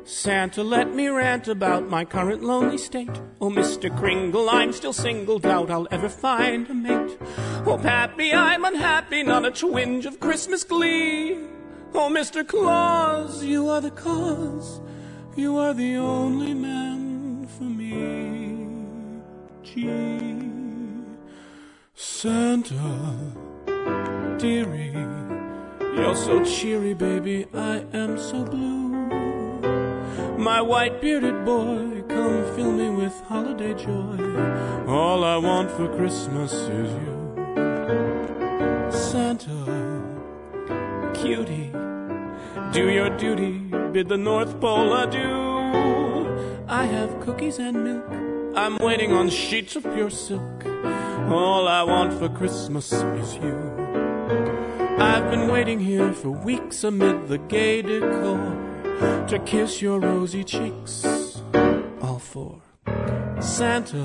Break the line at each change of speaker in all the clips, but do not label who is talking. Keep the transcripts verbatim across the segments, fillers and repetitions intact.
Santa, let me rant about my current lonely state. Oh, Mister Kringle, I'm still single, doubt I'll ever find a mate. Oh, Pappy, I'm unhappy, not a twinge of Christmas glee. Oh, Mister Claus, you are the cause, you are the only man for me. Gee, Santa, dearie, you're so cheery, baby, I am so blue. My white-bearded boy, come fill me with holiday joy. All I want for Christmas is you. Santa, cutie, do your duty, bid the North Pole adieu. I have cookies and milk, I'm waiting on sheets of pure silk. All I want for Christmas is you. I've been waiting here for weeks amid the gay decor to kiss your rosy cheeks, all for Santa,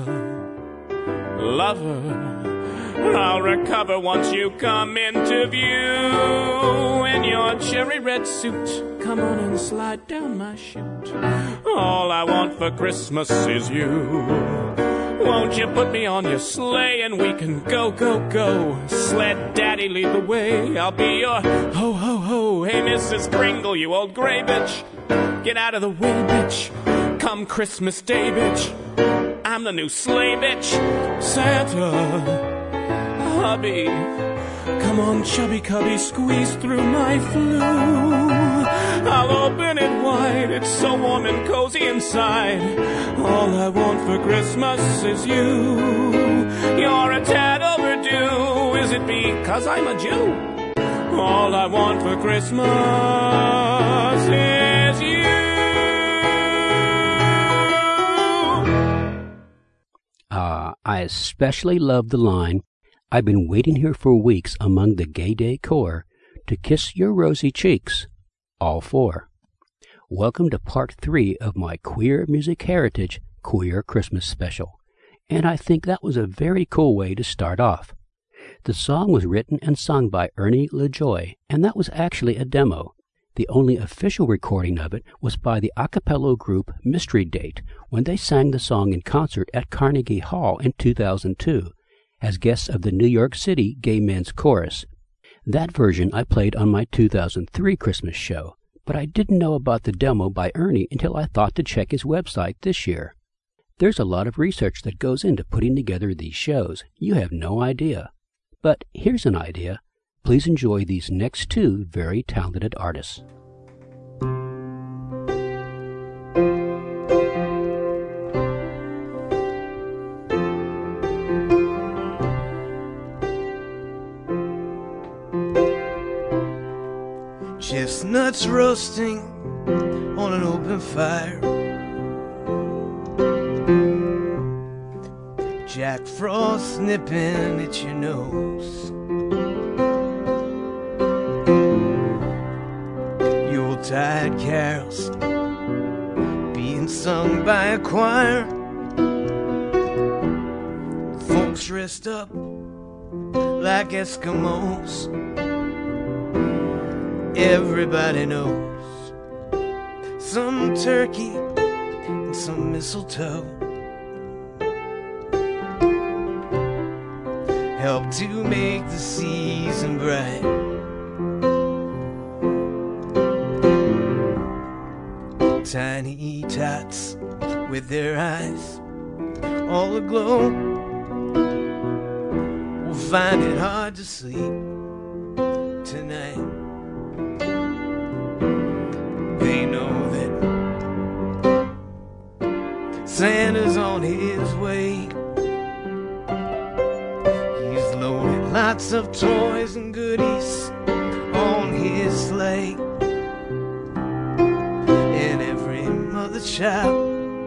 lover. I'll recover once you come into view. In your cherry red suit, come on and slide down my chute. All I want for Christmas is you. Won't you put me on your sleigh and we can go, go, go. Sled daddy, lead the way, I'll be your ho, ho, ho. Hey, Missus Kringle, you old gray bitch, get out of the way, bitch. Come Christmas Day, bitch, I'm the new sleigh, bitch. Santa, hubby, come on, chubby cubby, squeeze through my flue. I'll open it wide, it's so warm and cozy inside. All I want for Christmas is you. You're a tad overdue, is it because I'm a Jew? All I want for Christmas is you.
Ah, uh, I especially love the line, I've been waiting here for weeks among the gay decor to kiss your rosy cheeks, all four. Welcome to part three of my Queer Music Heritage Queer Christmas Special, and I think that was a very cool way to start off. The song was written and sung by Ernie LaJoy, and that was actually a demo. The only official recording of it was by the a cappella group Mystery Date when they sang the song in concert at Carnegie Hall in two thousand two as guests of the New York City Gay Men's Chorus. That version I played on my two thousand three Christmas show, but I didn't know about the demo by Ernie until I thought to check his website this year. There's a lot of research that goes into putting together these shows. You have no idea. But here's an idea. Please enjoy these next two very talented artists.
Chestnuts roasting on an open fire, Jack Frost nipping at your nose, Yuletide carols being sung by a choir, folks dressed up like Eskimos. Everybody knows some turkey and some mistletoe help to make the season bright. Tiny tots with their eyes all aglow will find it hard to sleep tonight. They know that Santa's on his way. He's loaded lots of toys and goodies on his sleigh, and every mother child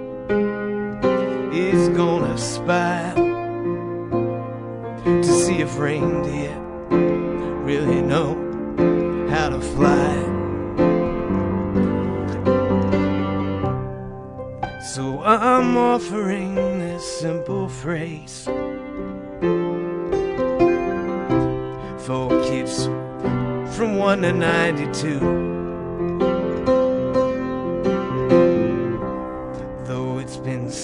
is gonna spy to see if reindeer really know how to fly. So I'm offering this simple phrase for kids from one to ninety-two.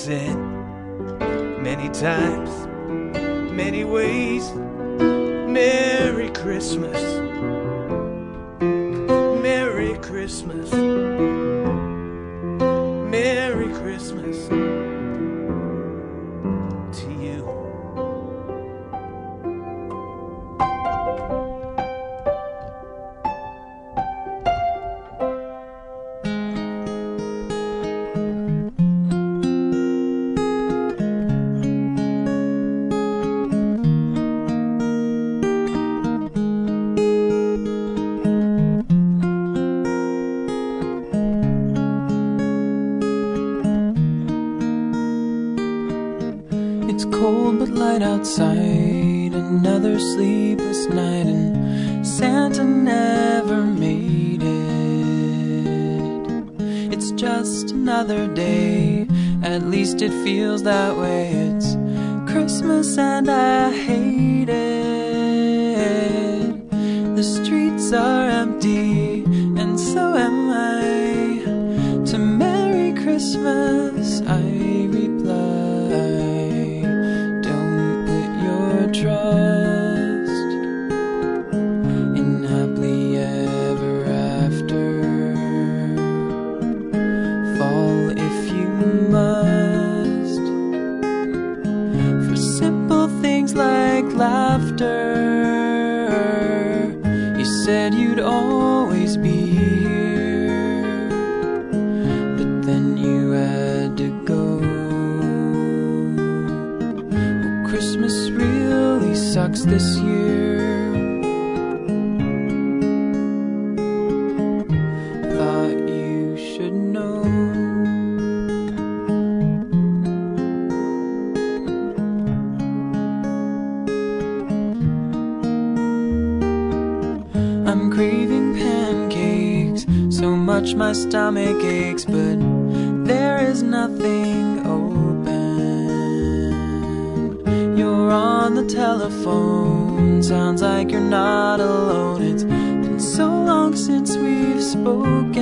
said many times, many ways, Merry Christmas, Merry Christmas, Merry Christmas to you.
It's cold but light outside, another sleepless night, and Santa never made it. It's just another day, at least it feels that way. It's Christmas and I hate it. The streets are empty, and so am I. To Merry Christmas I reply, trust in happily ever after. Fall if you must, for simple things like laughter. You said you'd always be here, but then you had to go. Well, Christmas really sucks this year. Thought you should know. I'm craving pancakes, so much my stomach aches, but there is nothing open. You're on the telephone, sounds like you're not alone. It's been so long since we've spoken.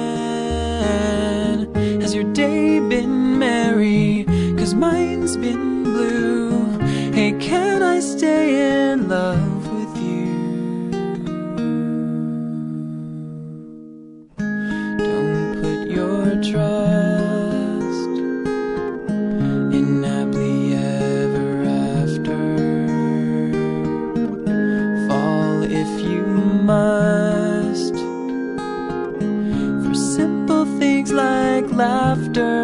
Has your day been merry? 'Cause mine's been blue. Hey, can I stay in love with you? Don't put your trust in happily ever after. Fall if you must, for simple things like laughter.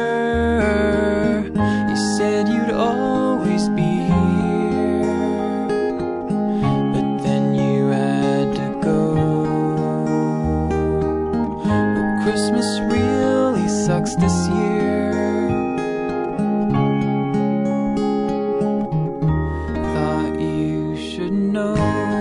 You said you'd always be here, but then you had to go. Well, Christmas really sucks this year. Thought you should know.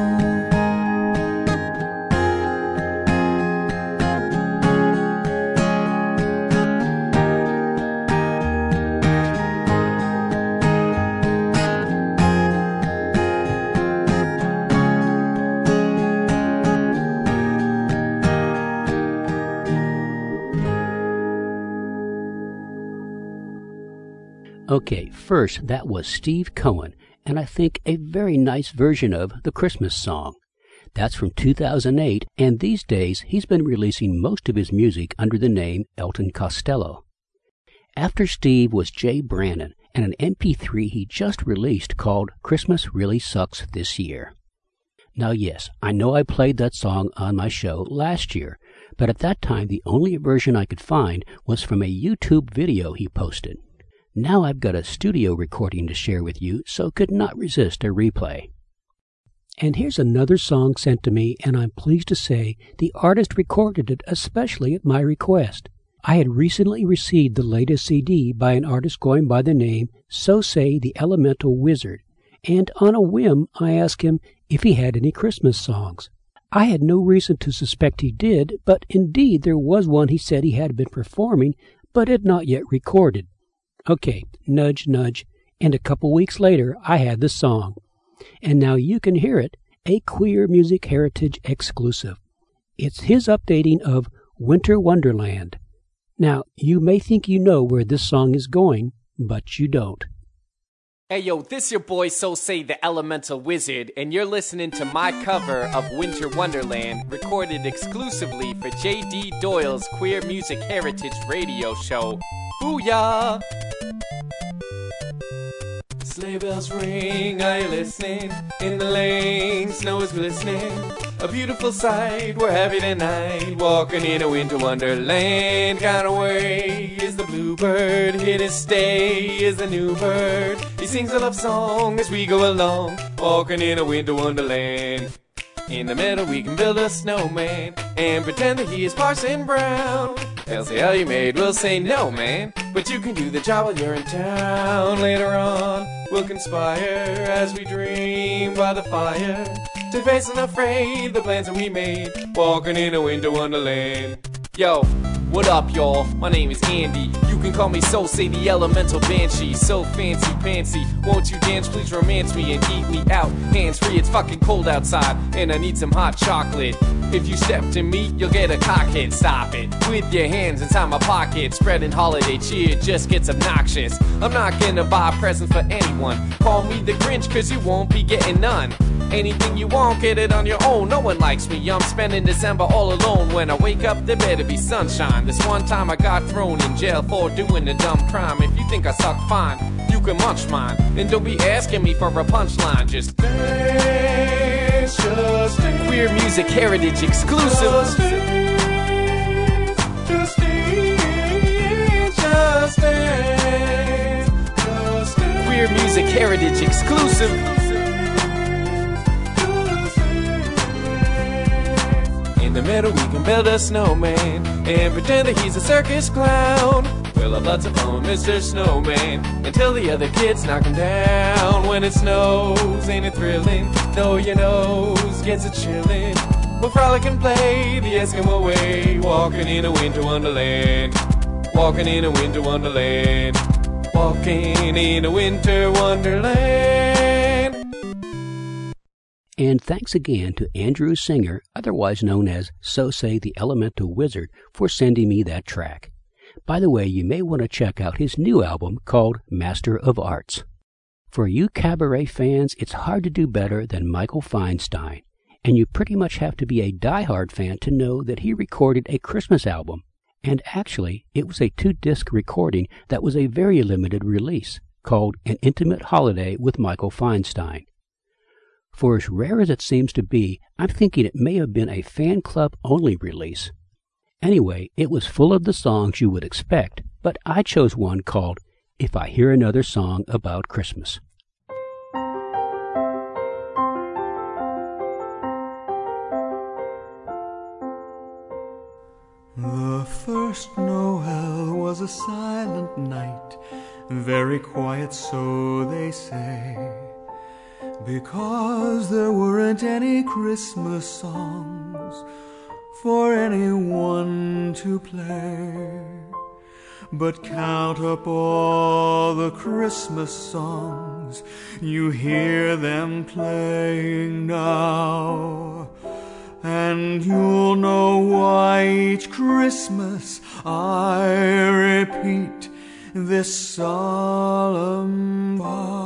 Okay, first, that was Steve Cohen, and I think a very nice version of the Christmas song. That's from two thousand eight, and these days he's been releasing most of his music under the name Elton Costello. After Steve was Jay Brannon, and an M P three he just released called Christmas Really Sucks This Year. Now yes, I know I played that song on my show last year, but at that time the only version I could find was from a YouTube video he posted. Now I've got a studio recording to share with you, so could not resist a replay. And here's another song sent to me, and I'm pleased to say the artist recorded it especially at my request. I had recently received the latest C D by an artist going by the name So Say the Elemental Wizard, and on a whim I asked him if he had any Christmas songs. I had no reason to suspect he did, but indeed there was one he said he had been performing, but had not yet recorded. Okay, nudge, nudge, and a couple weeks later I had the song. And now you can hear it, a Queer Music Heritage exclusive. It's his updating of Winter Wonderland. Now, you may think you know where this song is going, but you don't.
Hey yo, this your boy So Say the Elemental Wizard, and you're listening to my cover of Winter Wonderland, recorded exclusively for J D Doyle's Queer Music Heritage radio show. Booyah! Sleigh bells ring, are you listening? In the lane, snow is glistening. A beautiful sight, we're happy tonight, walking in a winter wonderland. Kind of way is the bluebird, here to stay is the new bird. He sings a love song as we go along, walking in a winter wonderland. In the middle we can build a snowman and pretend that he is Parson Brown. They'll say, how you made? We'll say, no man, but you can do the job while you're in town. Later on we'll conspire as we dream by the fire to face unafraid the plans that we made, walking in a winter wonderland. Yo, what up y'all? My name is Andy. You can call me So Say the Elemental Banshee. So fancy pantsy, won't you dance, please romance me and eat me out. Hands free, it's fucking cold outside and I need some hot chocolate. If you step to me, you'll get a cock hit. Stop it with your hands inside my pocket. Spreading holiday cheer just gets obnoxious. I'm not gonna buy presents for anyone. Call me the Grinch cause you won't be getting none. Anything you want, get it on your own. No one likes me, I'm spending December all alone. When I wake up, there better be sunshine. This one time I got thrown in jail for doing a dumb crime. If you think I suck fine, you can munch mine. And don't be asking me for a punchline. Just dance, just dance. Queer Music Heritage exclusive. Just dance, just dance, just dance, just dance. Queer Music Heritage exclusive. In the middle we can build a snowman and pretend that he's a circus clown. We'll have lots of fun, Mister Snowman, until the other kids knock him down. When it snows, ain't it thrilling? Know your nose gets a chillin'. We'll frolic and play the Eskimo way, walking in a winter wonderland. Walking in a winter wonderland. Walking in a winter wonderland.
And thanks again to Andrew Singer, otherwise known as So Say the Elemental Wizard, for sending me that track. By the way, you may want to check out his new album called Master of Arts. For you cabaret fans, it's hard to do better than Michael Feinstein, and you pretty much have to be a diehard fan to know that he recorded a Christmas album. And actually, it was a two-disc recording that was a very limited release, called An Intimate Holiday with Michael Feinstein. For as rare as it seems to be, I'm thinking it may have been a fan club only release. Anyway, it was full of the songs you would expect, but I chose one called If I Hear Another Song About Christmas.
The first Noel was a silent night, very quiet, so they say, because there weren't any Christmas songs for anyone to play. But count up all the Christmas songs, you hear them playing now, and you'll know why each Christmas I repeat this solemn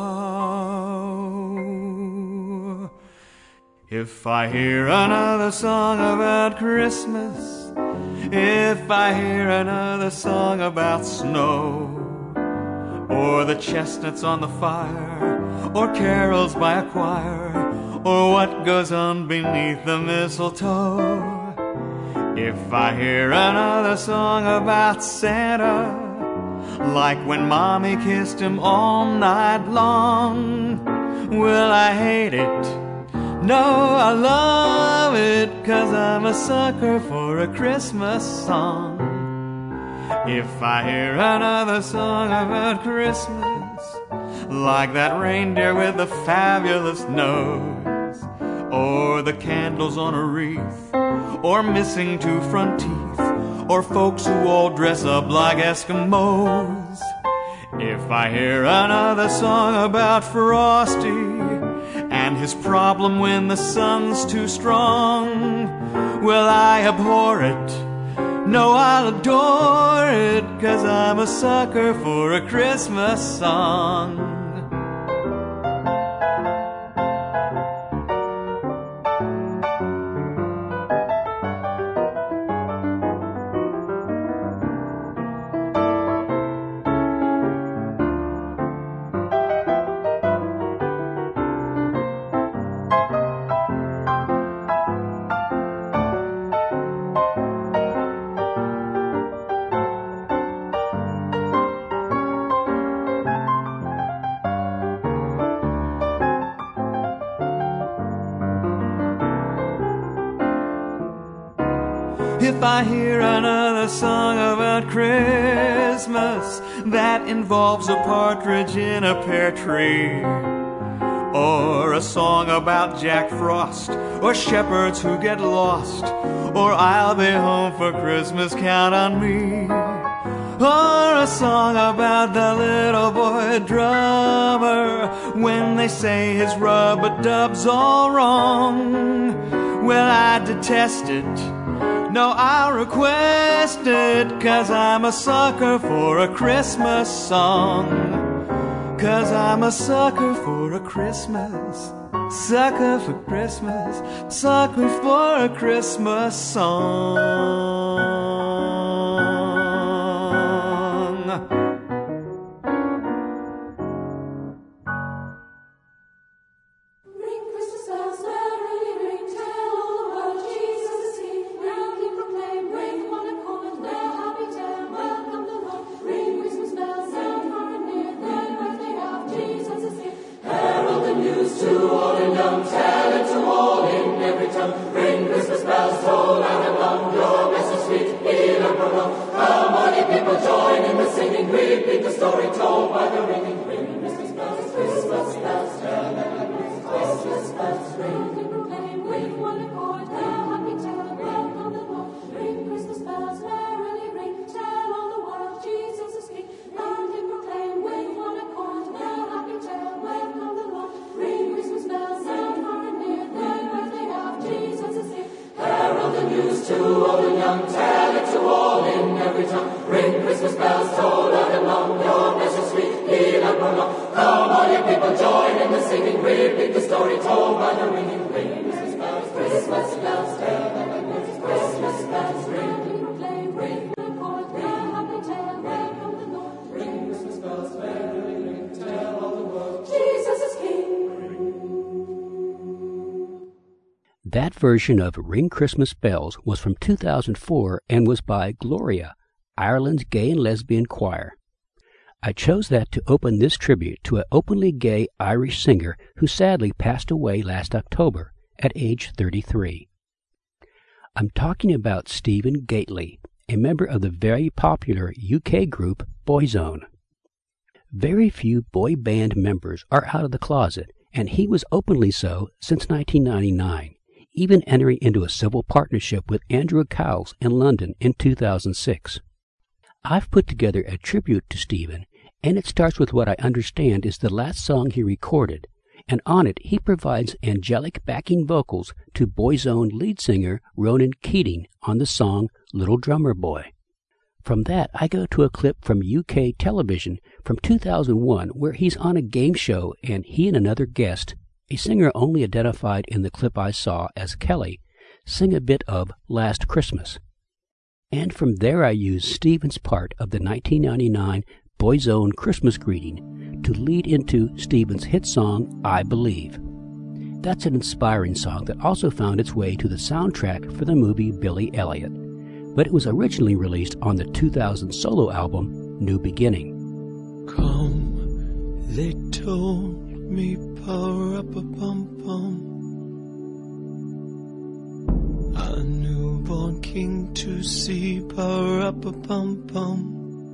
vow. If I hear another song about Christmas, if I hear another song about snow, or the chestnuts on the fire, or carols by a choir, or what goes on beneath the mistletoe, if I hear another song about Santa, like when Mommy kissed him all night long, will I hate it? No, I love it, 'cause I'm a sucker for a Christmas song. If I hear another song about Christmas, like that reindeer with the fabulous nose, or the candles on a wreath, or missing two front teeth, or folks who all dress up like Eskimos. If I hear another song about Frosty and his problem when the sun's too strong, will I abhor it? No, I'll adore it, 'cause I'm a sucker for a Christmas song. If I hear another song about Christmas that involves a partridge in a pear tree, or a song about Jack Frost, or shepherds who get lost, or I'll be home for Christmas, count on me, or a song about the little boy drummer when they say his rub-a-dub's all wrong, well, I detest it. No, I'll request it, 'cause I'm a sucker for a Christmas song. 'Cause I'm a sucker for a Christmas, sucker for Christmas, sucker for a Christmas song.
That version of Ring Christmas Bells was from two thousand four and was by Gloria, Ireland's gay and lesbian choir. I chose that to open this tribute to an openly gay Irish singer who sadly passed away last October at age thirty-three. I'm talking about Stephen Gately, a member of the very popular U K group Boyzone. Very few boy band members are out of the closet, and he was openly so since nineteen ninety-nine, even entering into a civil partnership with Andrew Cowles in London in two thousand six. I've put together a tribute to Stephen, and it starts with what I understand is the last song he recorded, and on it he provides angelic backing vocals to Boyzone lead singer Ronan Keating on the song Little Drummer Boy. From that, I go to a clip from U K television from two thousand one where he's on a game show and he and another guest, a singer only identified in the clip I saw as Kelly, sing a bit of Last Christmas. And from there I use Stephen's part of the nineteen ninety-nine Boyzone Christmas greeting to lead into Stephen's hit song, I Believe. That's an inspiring song that also found its way to the soundtrack for the movie Billy Elliot, but it was originally released on the two thousand solo album, New Beginning.
Come, they told me, power up a bum bum. A newborn king to see, power up a bum bum.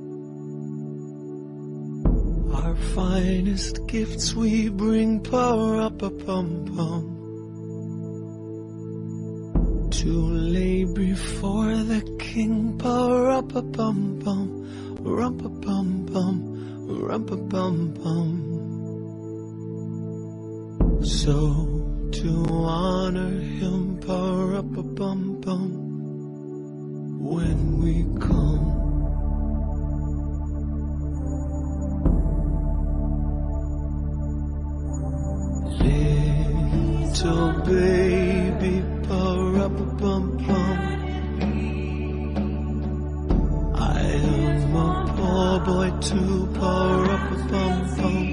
Our finest gifts we bring, power up a bum bum. To lay before the king, power up a bum bum, rump a bum bum, rump a bum bum. So to honor him, power up a bum bum. when we come. Little baby, pa-ra-pa-pum-pum. I am a poor boy too, pa-ra-pa-pum-pum.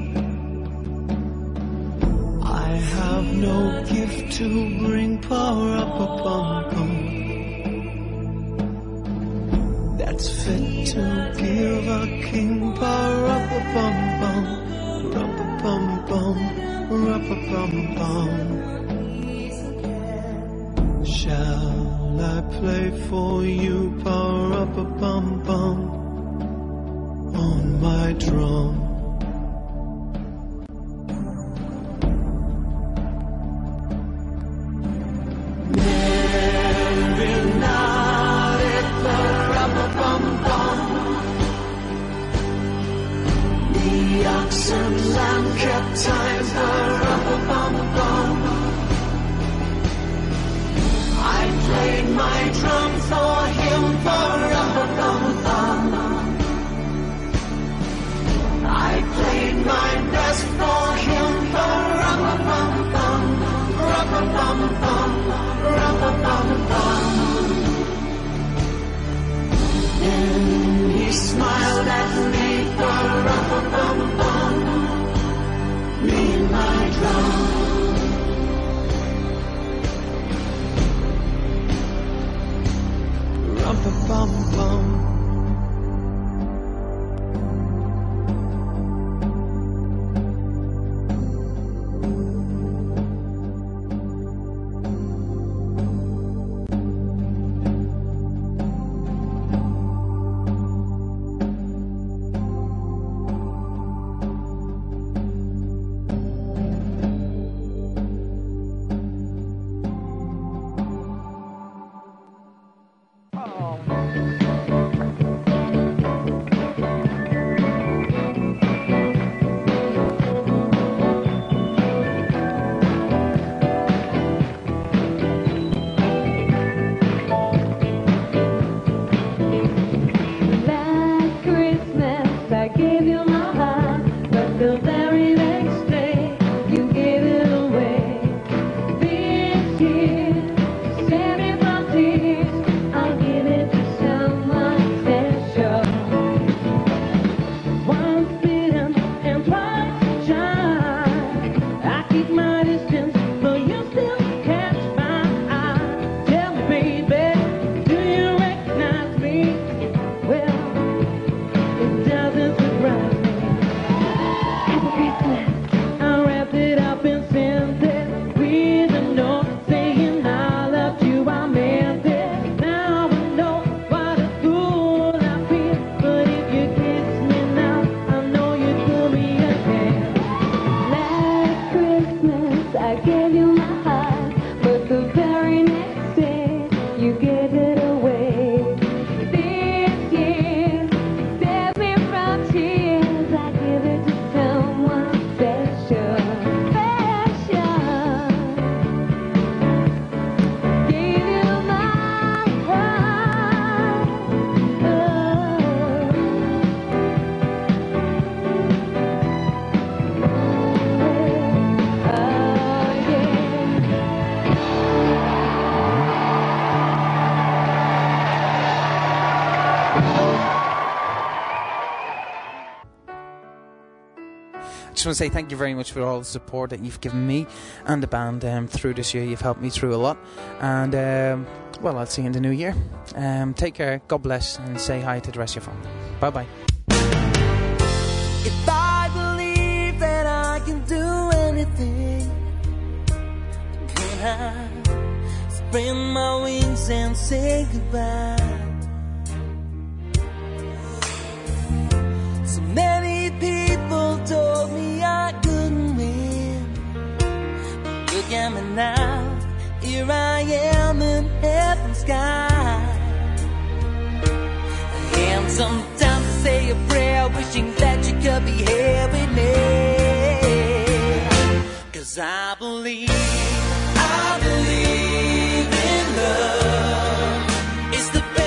I have no gift to bring, pa-ra-pa-pum-pum, that's fit to give a king, pa-ra-pa-pum-pum, ra-pa-pum-pum, ra-pa-pum-pum. Shall I play for you, pa-ra-pa-pum-pum, on my drum?
Oxen lamb kept time, pa-ra-pa-pum-pum. I played my drum for him, pa-ra-pa-pum-pum. I played my best for him, pa-ra-pa-pum-pum, ra-pa-pum-pum, ra-pa-pum-pum. Then he smiled at me, pa-ra-pa-pum-pum, me and my drum. Rum-pa-pum-pum.
just want to say thank you very much for all the support that you've given me and the band um, through this year. You've helped me through a lot, and um, well, I'll see you in the new year. Um, take care, God bless, and say hi to the rest of your family. Bye bye.
If I believe that I can do anything, can I spread my wings and say goodbye? So many people told me I couldn't win, but look at me now, here I am in heaven's sky. And sometimes I say a prayer wishing that you could be here with me, 'cause I believe, I believe in love. It's the best.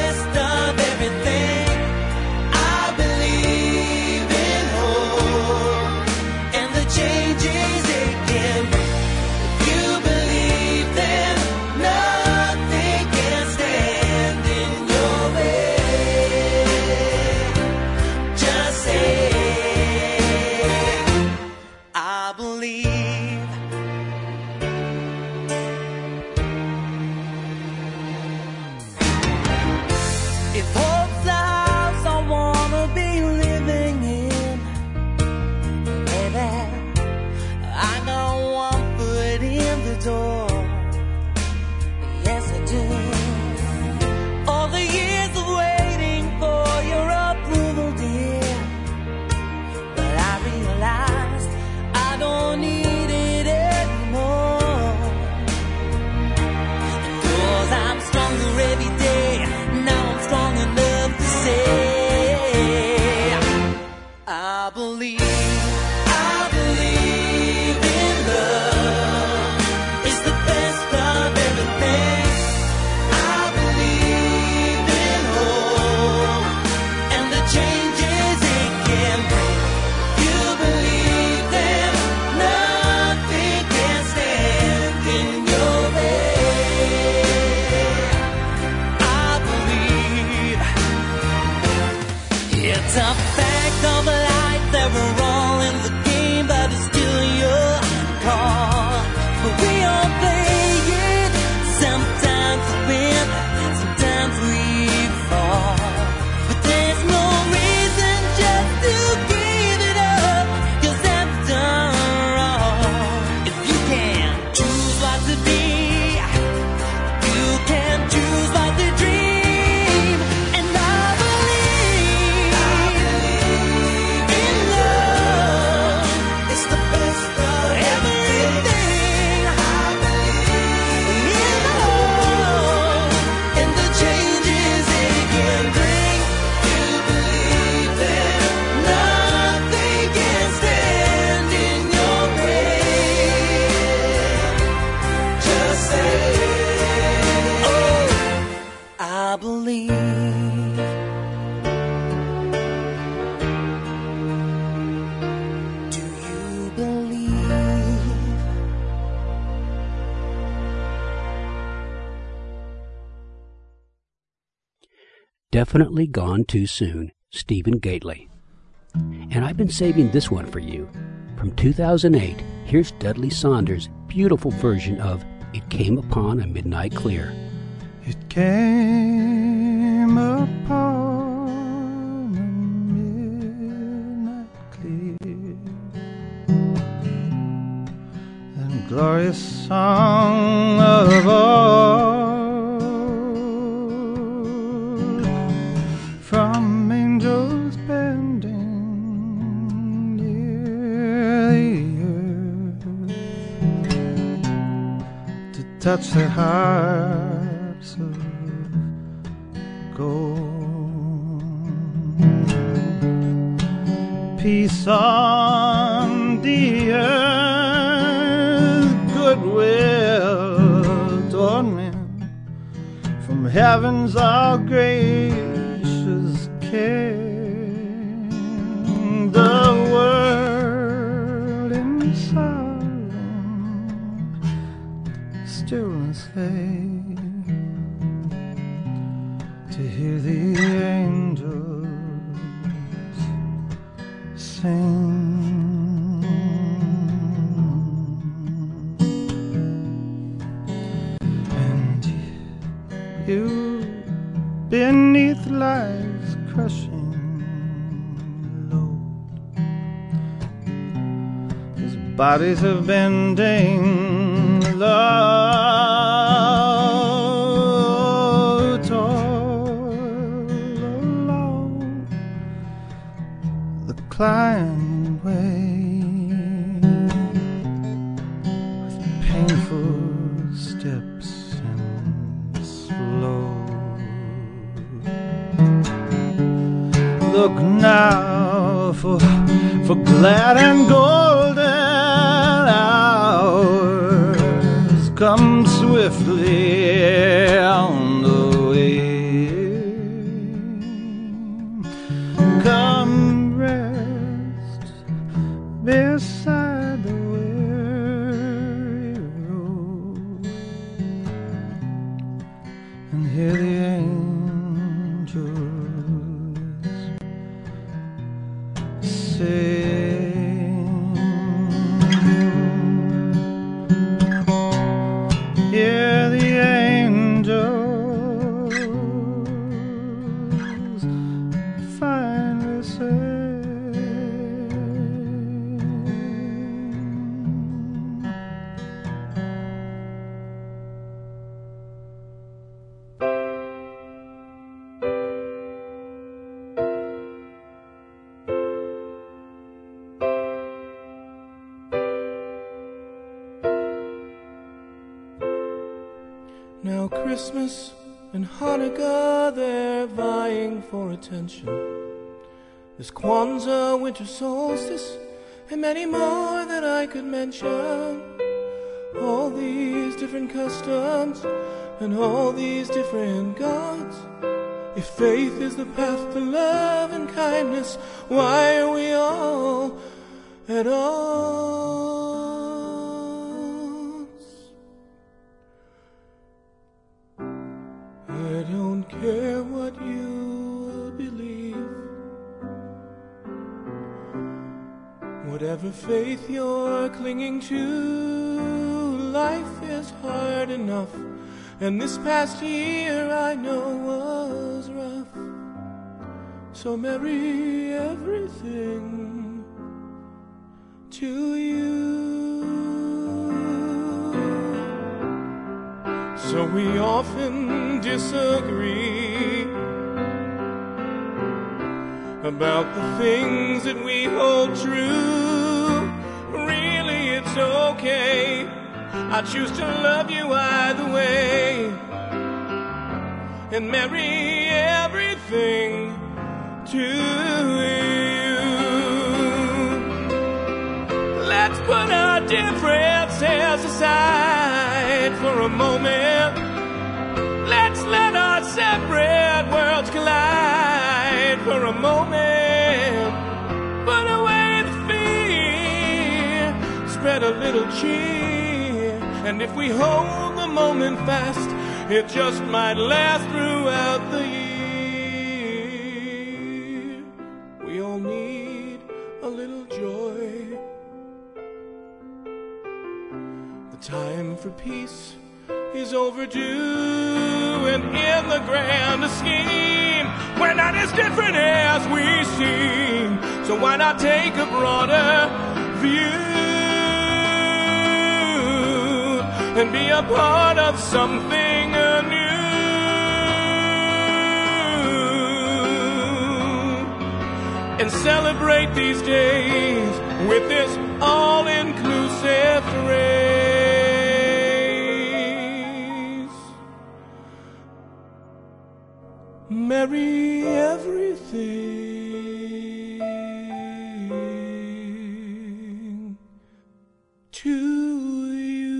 Definitely Gone Too Soon, Stephen Gately. And I've been saving this one for you. From two thousand eight, here's Dudley Saunders' beautiful version of It Came Upon a Midnight Clear.
It came upon a midnight clear, and glorious song of all, from angels bending near the earth to touch their harps of gold. Peace on the earth, goodwill toward men, from heaven's all gracious King. The world in silence, stillness lay, to hear the angels sing. And you, beneath life's crushing load, whose bodies have been bending low, toil along the climbing way, with painful steps and slow. Look now for, for glad and golden hours come swiftly on the way. Come rest beside the weary road and hear the angels sing. Hear the angels finally sing.
Now Christmas and Hanukkah, they're vying for attention. There's Kwanzaa, winter solstice, and many more that I could mention. All these different customs and all these different gods. If faith is the path to love and kindness, why are we all at odds? I don't care what you believe, whatever faith you're clinging to, life is hard enough, and this past year I know was rough. So merry everything to you. So we often disagree about the things that we hold true. Really, it's okay. I choose to love you either way, and marry everything to you. Let's put our differences aside for a moment. Let's let our separate worlds collide for a moment. Put away the fear, spread a little cheer, and if we hold the moment fast, it just might last throughout the year.
for peace is overdue, and in the grander scheme, we're not as different as we seem. So why not take a broader view and be a part of something new, and celebrate these days with this all-inclusive phrase. Merry everything to you.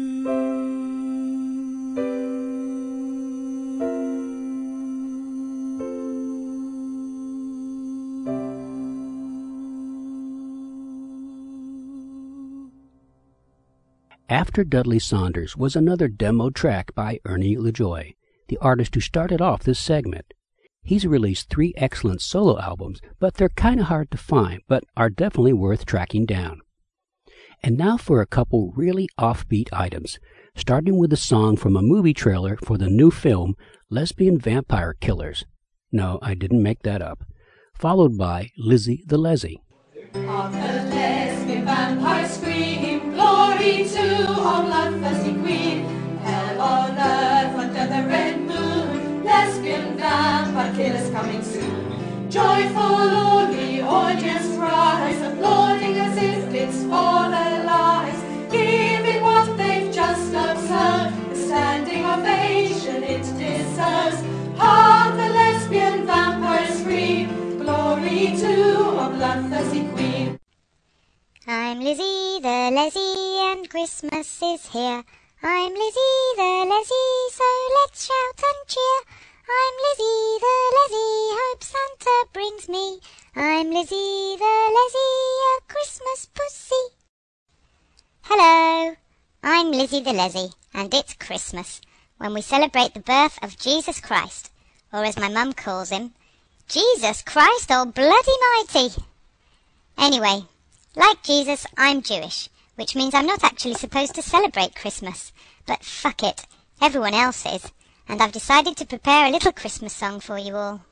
After Dudley Saunders was another demo track by Ernie LaJoy, the artist who started off this segment. He's released three excellent solo albums, but they're kind of hard to find, but are definitely worth tracking down. And now for a couple really offbeat items, starting with a song from a movie trailer for the new film Lesbian Vampire Killers. No, I didn't make that up. Followed by Lizzie the Leslie.
On the lesbian vampire scream, glory to our bloodthirsty queen. Hell on earth under the red moon, lesbian vampire killers coming soon. Joyful all the audience rise, applauding as if it's for their lives, giving what they've just observed the standing ovation it deserves. Hark the lesbian vampire scream, glory to our bloodthirsty queen.
I'm Lizzie the Leslie and Christmas is here. I'm Lizzie the Leslie, so let's shout and cheer. I'm Lizzie the Leslie, hope Santa brings me. I'm Lizzie the Leslie, a Christmas pussy. Hello, I'm Lizzie the Leslie, and it's Christmas, when we celebrate the birth of Jesus Christ, or as my mum calls him, Jesus Christ, oh bloody mighty! Anyway, like Jesus, I'm Jewish, which means I'm not actually supposed to celebrate Christmas. But fuck it, everyone else is, and I've decided to prepare a little Christmas song for you all.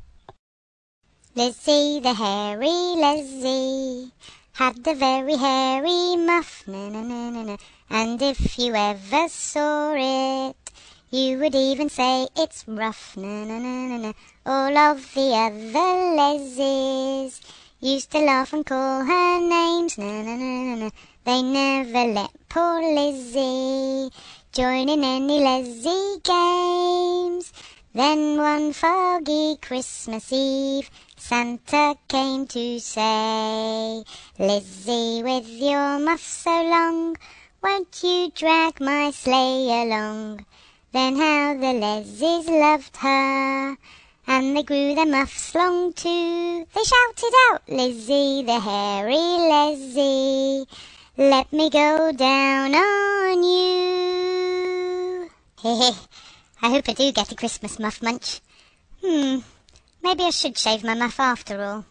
Lizzie the hairy Leslie had a very hairy muff, na na na na na, and if you ever saw it, you would even say it's rough, na na na na na. All of the other Leslies used to laugh and call her names, na na na na na. They never let poor Lizzie join in any Leslie games. Then one foggy Christmas Eve, Santa came to say, Lizzie, with your muff so long, won't you drag my sleigh along? Then how the Leslies loved her, and they grew their muffs long too. They shouted out, Lizzie, the hairy Leslie, let me go down on you. Hehe, I hope I do get a Christmas muff munch. Hmm, maybe I should shave my muff after all.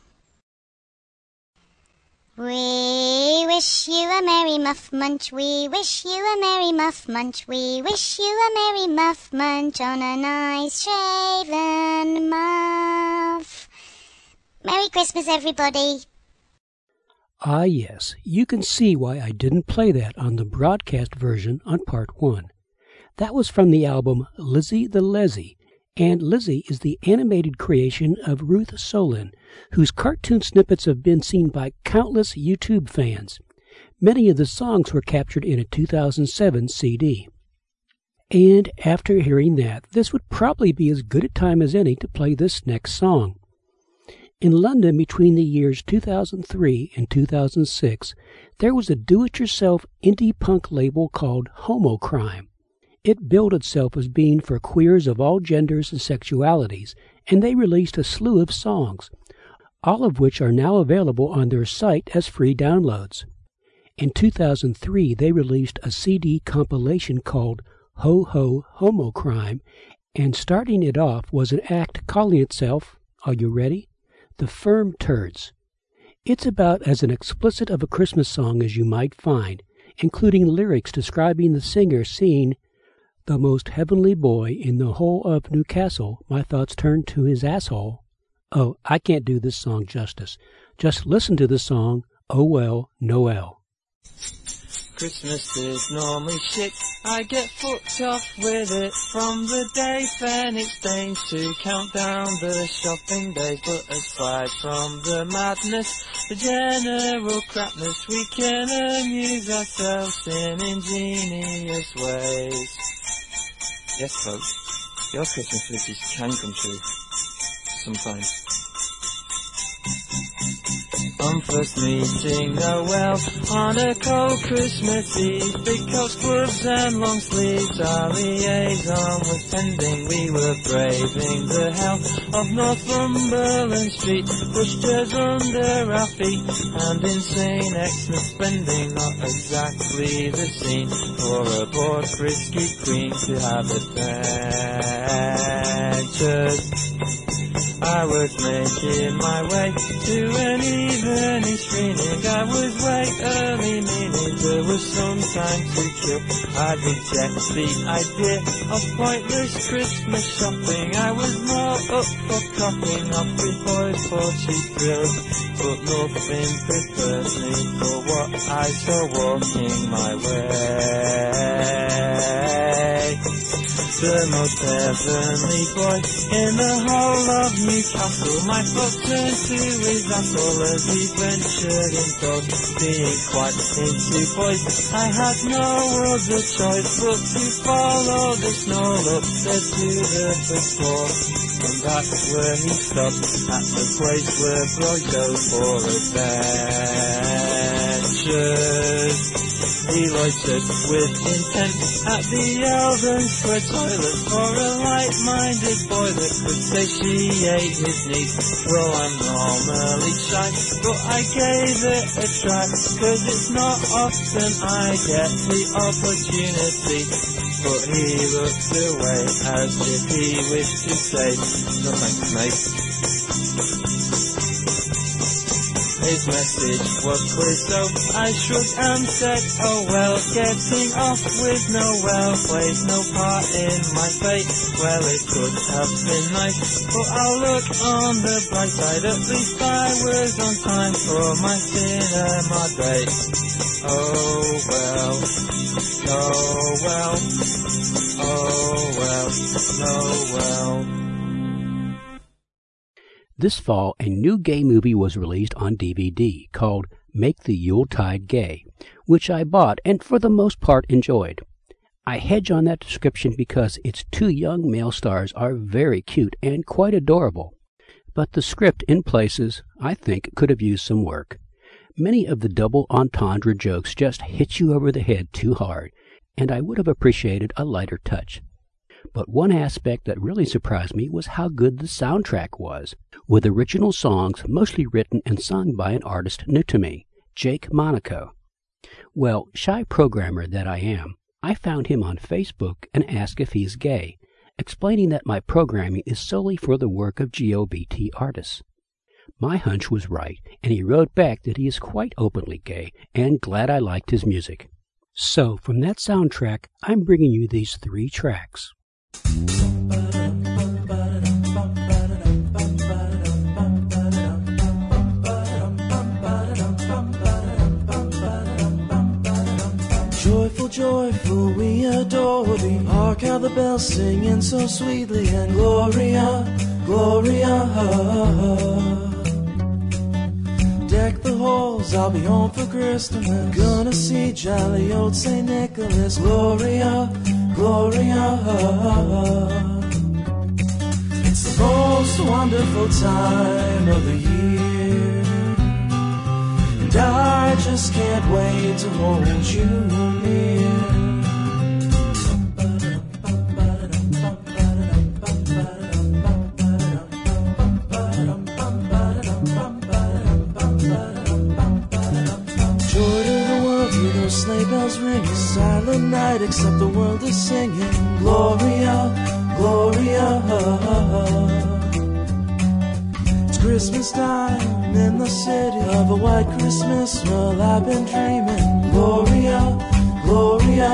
We wish you a merry muff munch, we wish you a merry muff munch, we wish you a merry muff munch on a nice shaven muff. Merry Christmas, everybody.
Ah yes, you can see why I didn't play that on the broadcast version on part one. That was from the album Lizzie the Leslie, and Lizzie is the animated creation of Ruth Solin, whose cartoon snippets have been seen by countless YouTube fans. Many of the songs were captured in a two thousand seven C D. And after hearing that, this would probably be as good a time as any to play this next song. In London between the years two thousand three and two thousand six, there was a do-it-yourself indie punk label called Homocrime. It billed itself as being for queers of all genders and sexualities, and they released a slew of songs, all of which are now available on their site as free downloads. In two thousand three, they released a C D compilation called Ho Ho Homocrime, and starting it off was an act calling itself, are you ready? The Firm Turds. It's about as an explicit of a Christmas song as you might find. including lyrics describing the singer seeing the most heavenly boy in the whole of Newcastle, my thoughts turned to his asshole. Oh, I can't do this song justice. Just listen to the song, Oh Well, Noel.
Christmas is normally shit, I get fucked off with it from the day Phoenix Danes to count down the shopping days. But aside from the madness, the general crapness, we can amuse ourselves in ingenious ways. Yes folks, your Christmas wishes can come true, sometimes. On first meeting Noel on a cold Christmas Eve, big coat gloves and long sleeves, our liaison was pending. We were braving the hell of Northumberland Street, pushchairs under our feet, and insane Xmas spending. Not exactly the scene for a bored frisky queen to have adventures. I was making my way to an evening screening. I was way early, meaning there was some time to kill. I reject the idea of pointless Christmas shopping. I was more up for copying off with boys for cheap thrills, but nothing prepares me for what I saw walking my way. The most heavenly boy in the whole of Newcastle. My thoughts turned to his asshole as he ventured indoors. Being quite into boys, I had no other choice but to follow the snow up, said to the patrol. And that's where he stopped, at the place where boys go for adventures. He loitered with intent at the Eldon Square toilet for a light-minded boy that could say she ate his niece. Well, I'm normally shy, but I gave it a try, cause it's not often I get the opportunity. But he looked away as if he wished to say, no thanks, mate. His message was clear, so I shrugged and said, oh well, getting off with Noel plays no part in my fate. Well, it could have been nice, but I'll look on the bright side. At least I was on time for my cinema date. Oh well, oh well, oh well, oh well.
This fall, a new gay movie was released on D V D called Make the Yuletide Gay, which I bought and for the most part enjoyed. I hedge on that description because its two young male stars are very cute and quite adorable. But the script in places, I think, could have used some work. Many of the double entendre jokes just hit you over the head too hard, and I would have appreciated a lighter touch. But one aspect that really surprised me was how good the soundtrack was, with original songs mostly written and sung by an artist new to me, Jake Monaco. Well, shy programmer that I am, I found him on Facebook and asked if he's gay, explaining that my programming is solely for the work of G O B T artists. My hunch was right, and he wrote back that he is quite openly gay and glad I liked his music. So, from that soundtrack, I'm bringing you these three tracks.
Joyful, joyful, we adore thee. Hark how the bells singing so sweetly, and Gloria, Gloria. Deck the halls, I'll be home for Christmas. Gonna see jolly old Saint Nicholas. Gloria, Gloria. It's the most wonderful time of the year, and I just can't wait to hold you near. Joy to the world, hear those sleigh bells ringing. Silent night, except the world is singing. Gloria, Gloria. It's Christmas time in the city of a white Christmas. Well, I've been dreaming. Gloria, Gloria.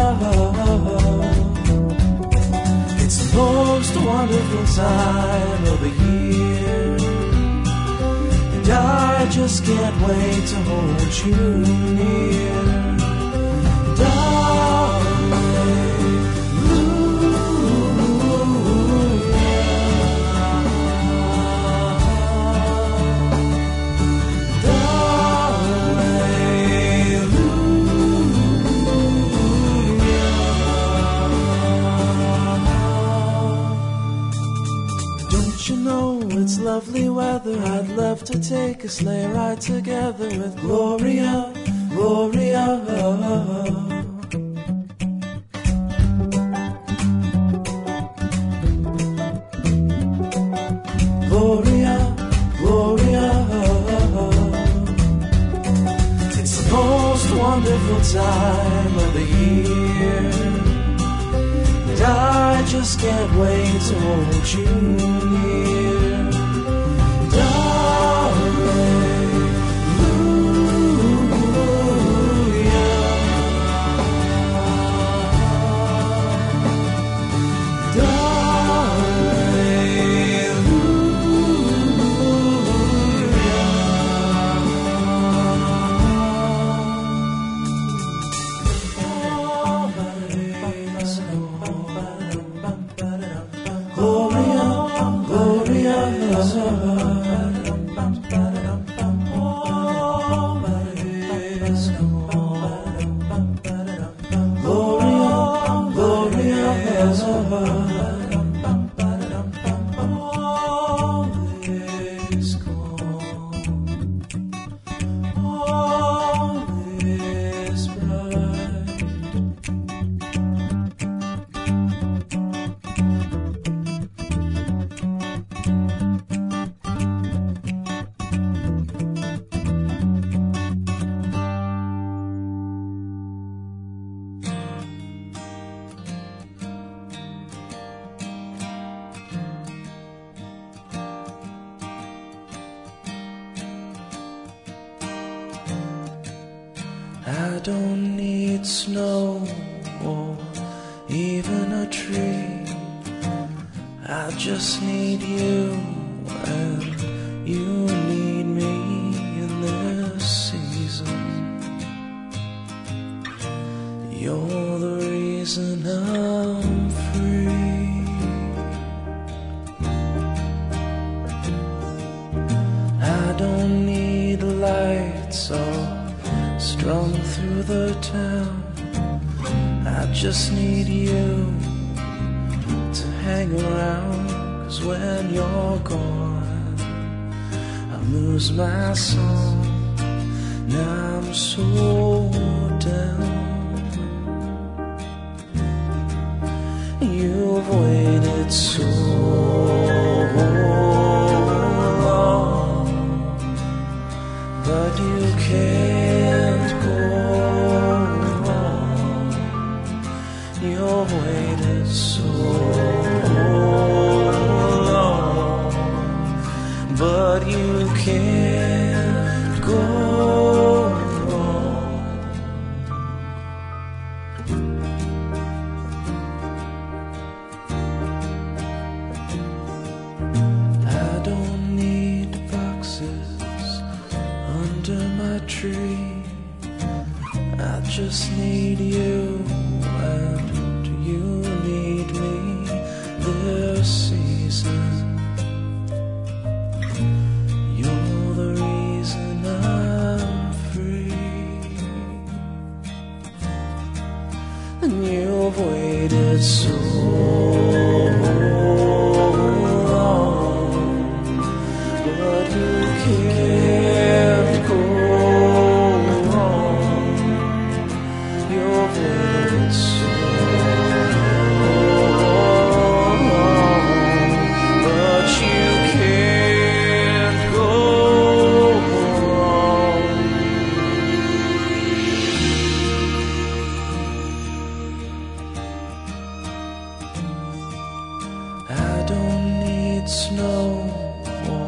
It's the most wonderful time of the year, and I just can't wait to hold you near, darling. It's lovely weather. I'd love to take a sleigh ride together with Gloria, Gloria. Gloria, Gloria. It's the most wonderful time of the year, and I just can't wait to hold you near. I don't need snow or even a tree. I just need you, and you need me in this season. You're the reason I'm free. I don't need lights or strung through the town. I just need you to hang around, 'cause when you're gone I lose my song. Now I'm so down. You've waited so long, but you can't go wrong. You've waited so long, but you can't go wrong. I don't need boxes under my tree. I just need you, and you need me this season. You're the reason I'm free, and you've waited so long, but you can't go wrong. You've waited so long, but you can't go wrong. I don't need snow or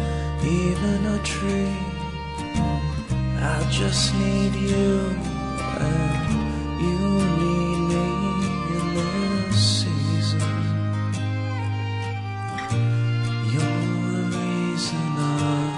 even a tree. I just need you, and you need me in this season. You're the reason I'm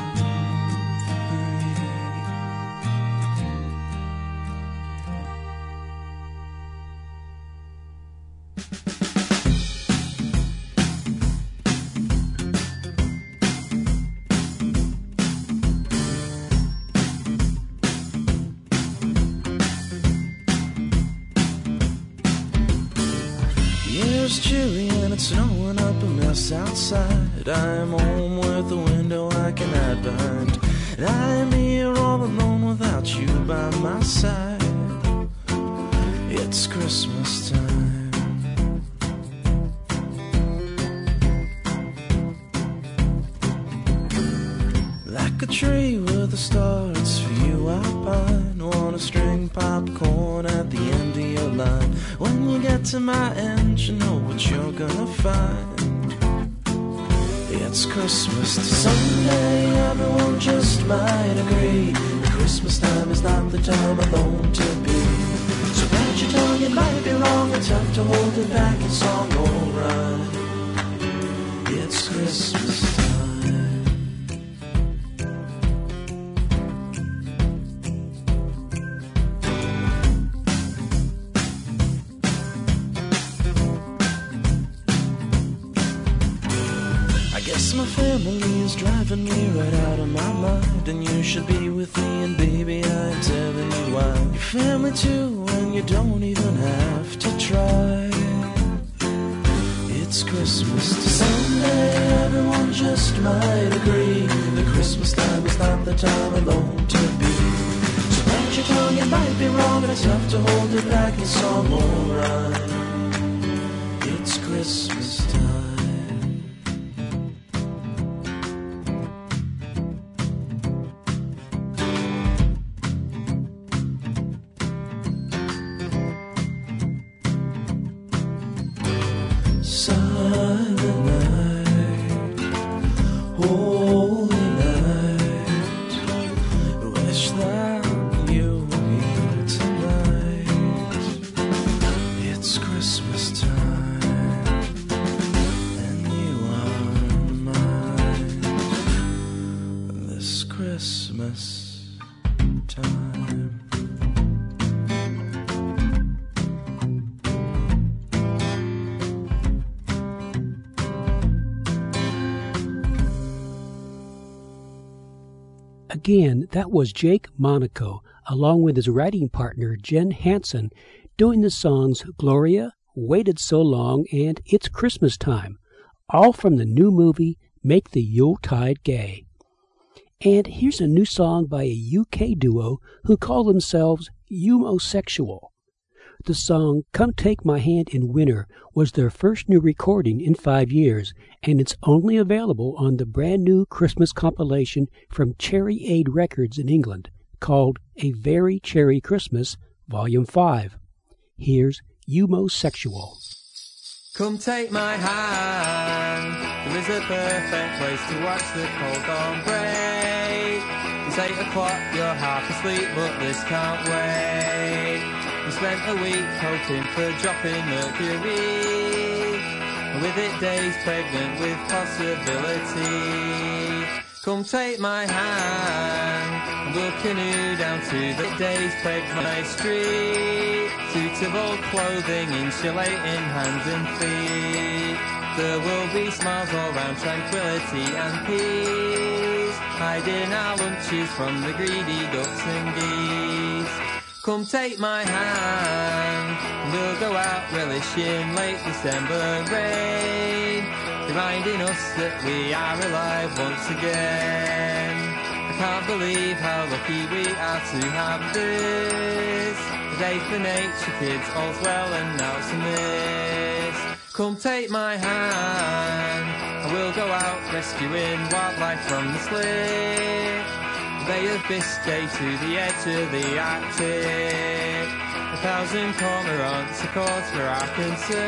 It's chilly and it's snowing up a mess outside. I'm home with a window I can hide behind. And I'm here all alone without you by my side. It's Christmas time. Like a tree with a star, it's for you I pine. Wanna string popcorn at the end of your line. When you get to my end, you know what you're gonna find. It's Christmas time. Someday everyone just might agree that Christmas time is not the time alone to be. So bite your tongue, it might be wrong. It's tough to hold it back, it's all alright. It's Christmas time. My family is driving me right out of my mind, and you should be with me, and baby, I'm telling you why. Your family too, and you don't even have to try. It's Christmas. Someday everyone just might agree that Christmas time is not the time alone to be. So bite your tongue, it might be wrong, and it's tough to hold it back, it's all alright. It's Christmas time.
Again, that was Jake Monaco, along with his writing partner Jen Hansen, doing the songs Gloria, Waited So Long, and It's Christmas Time, all from the new movie Make the Yuletide Gay. And here's a new song by a U K duo who call themselves Umosexual. The song Come Take My Hand in Winter was their first new recording in five years, and it's only available on the brand new Christmas compilation from Cherry Aid Records in England, called A Very Cherry Christmas, Volume five. Here's Umosexual.
Come take my hand, there is a perfect place to watch the cold dawn break. It's eight o'clock, you're half asleep, but this can't wait. We spent a week hoping for dropping mercury, and with it days pregnant with possibility. Come take my hand, and we'll canoe down to the days pregnant street. Suitable clothing, insulating hands and feet. There will be smiles all round, tranquility and peace, hiding our lunches from the greedy ducks and geese. Come take my hand, and we'll go out relishing late December rain, reminding us that we are alive once again. I can't believe how lucky we are to have this, a day for nature, kids, all's well and now's amiss. Come take my hand, and we'll go out rescuing wildlife from the slit, Bay of Biscay to the edge of the Arctic. A thousand cormorants, a cause for our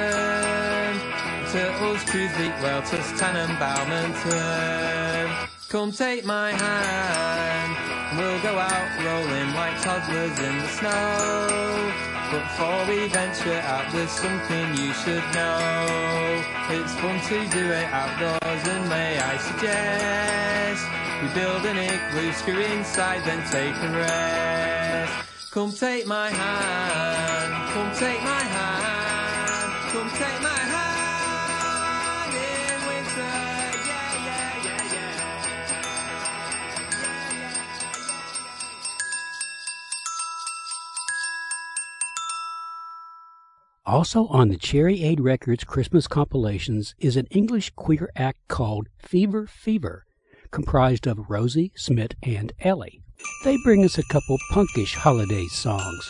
concern. Turtles, truth, beak, whale, tusk, Tannenbaum and turn.
Come take my hand, and we'll go out rolling like toddlers in the snow. But before we venture out, there's something you should know. It's fun to do it outdoors, and may I suggest we build an igloo, screw inside, then take a rest. Come take my hand, come take my hand, come take my hand in winter, yeah, yeah, yeah, yeah.
Also on the Cherry Aid Records Christmas compilations is an English queer act called Fever Fever, comprised of Rosie, Smith, and Ellie. They bring us a couple punkish holiday songs.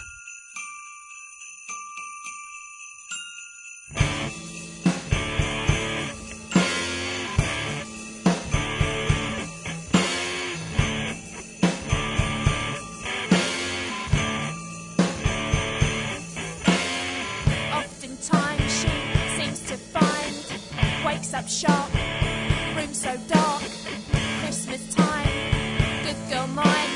Oftentimes she seems to find, wakes up sharp, room so dark, Christmas time, good girl mine.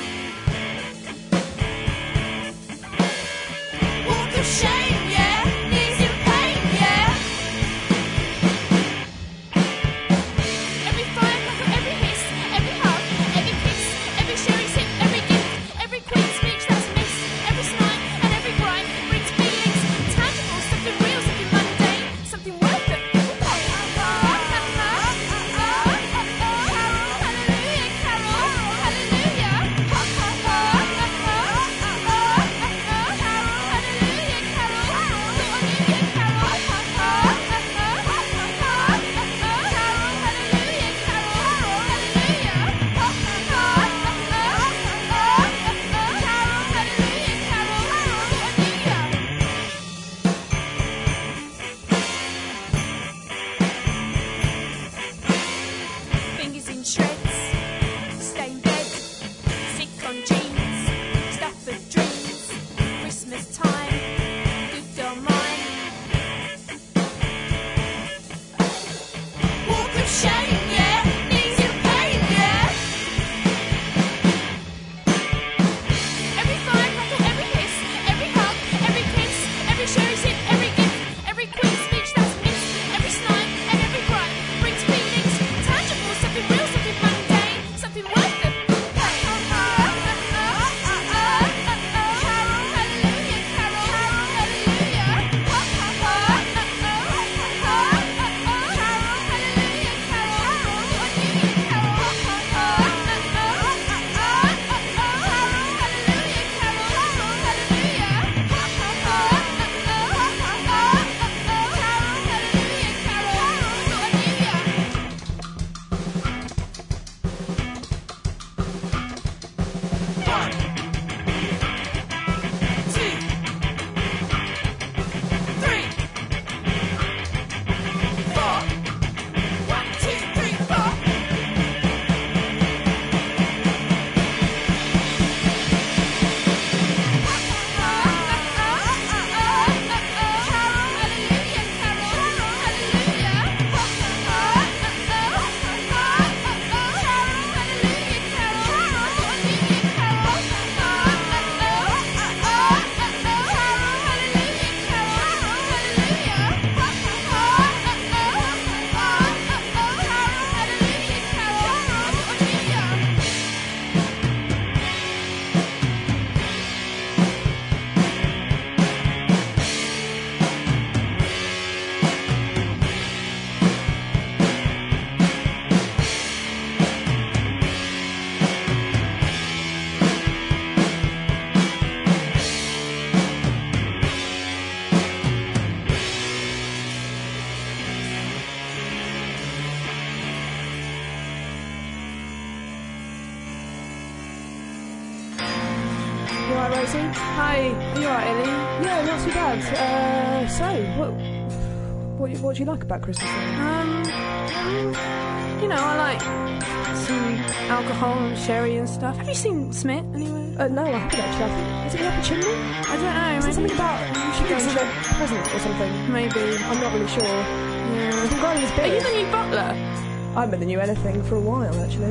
Walk of shame, yeah, knees in pain, yeah. Every firecracker, every hiss, every hug, every kiss, every sherry sip, every gift, every queen speech that's missed, every snide and every grind brings feelings tangible, something real, something mundane, something worth it. Fingers in shreds, stained bed, sick on jeans, stuff for dreams, Christmas time, good girl mine. Walk of shame, yeah, knees in pain, yeah. Every firecracker, every hiss, every hug, every kiss, every sherry sip, every gift, every queen speech that's missed, every snide and every grind brings feelings tangible, something real, something mundane, something worth it.
You alright, Rosie? Hi. Are you alright, Ellie? Yeah, not too bad. Uh, so, what, what, what do you like about Christmas then? Um, um, you know, I like some alcohol and sherry and stuff. Have you seen Smith anywhere? Uh, no, I haven't actually. I think, is it the upper chimney? I don't know. Is maybe something about you should go and give a present or something? Maybe. I'm not really sure. Yeah. Are you the new butler? I haven't been knew anything for a while, actually.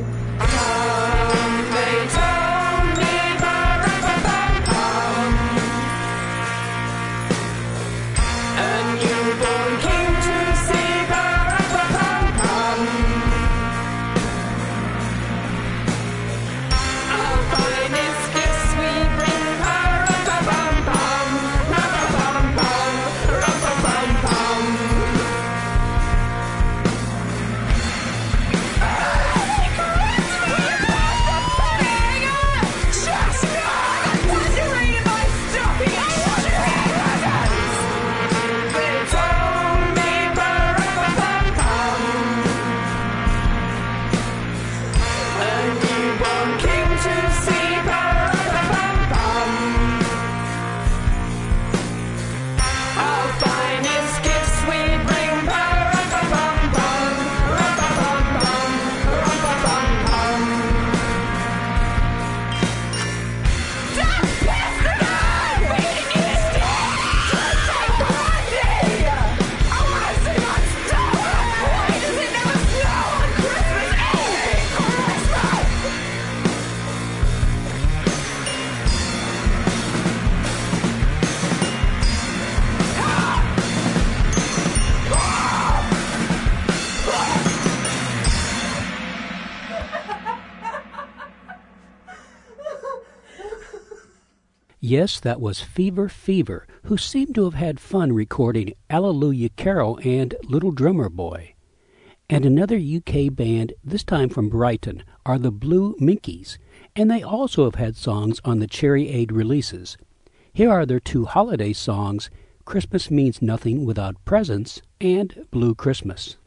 Yes, that was Fever Fever, who seemed to have had fun recording Alleluia Carol and Little Drummer Boy. And another U K band, this time from Brighton, are the Blue Minkies, and they also have had songs on the Cherry Aid releases. Here are their two holiday songs, Christmas Means Nothing Without Presents and Blue Christmas.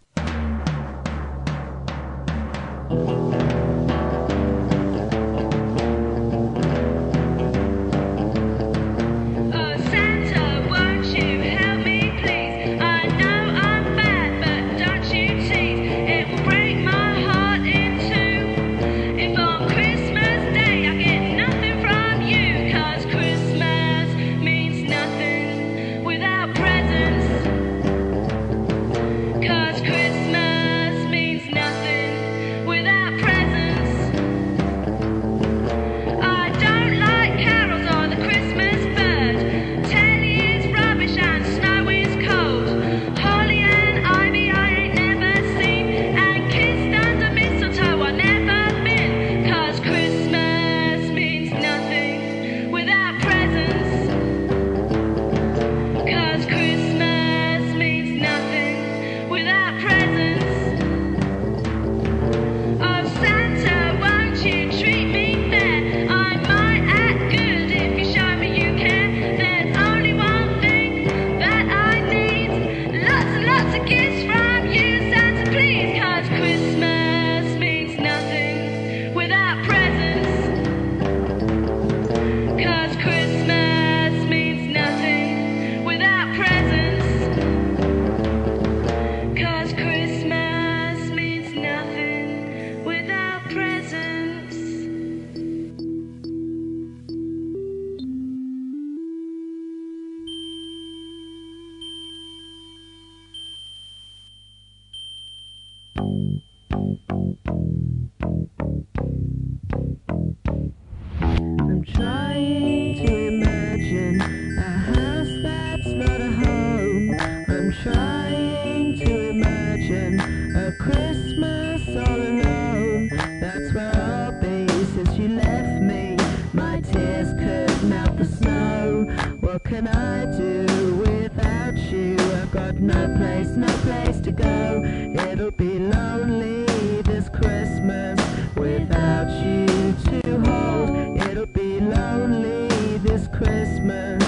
I'm trying to imagine a house that's not a home. I'm trying to imagine a Christmas all alone. That's where I'll be since you left me. My tears could melt the snow. What can I do without you? I've got no place, no place to go. It'll be lonely this Christmas without you to hold. It'll be lonely this Christmas,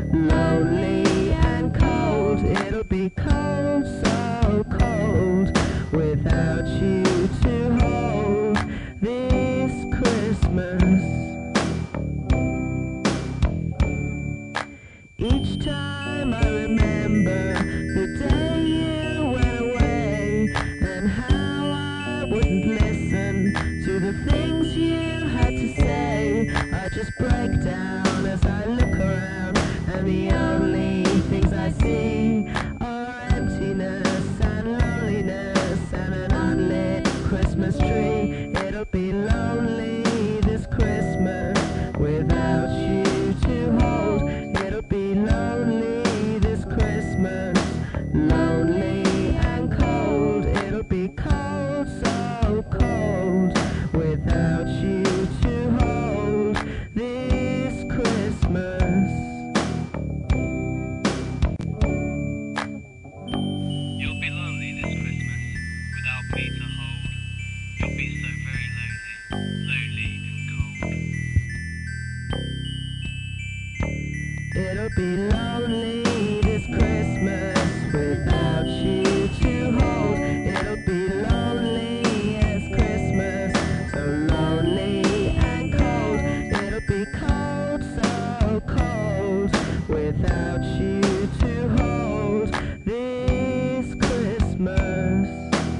lonely and cold. It'll be cold, so cold, without you to hold this Christmas. Each time I remember the day you went away, and how I wouldn't listen to the things you had to say. I just break down as I look around, and the only things I see are emptiness and loneliness and an unlit It'll be lonely this Christmas without you to hold. It'll be lonely as Christmas, so lonely and cold. It'll be cold, so cold, without you to hold this Christmas.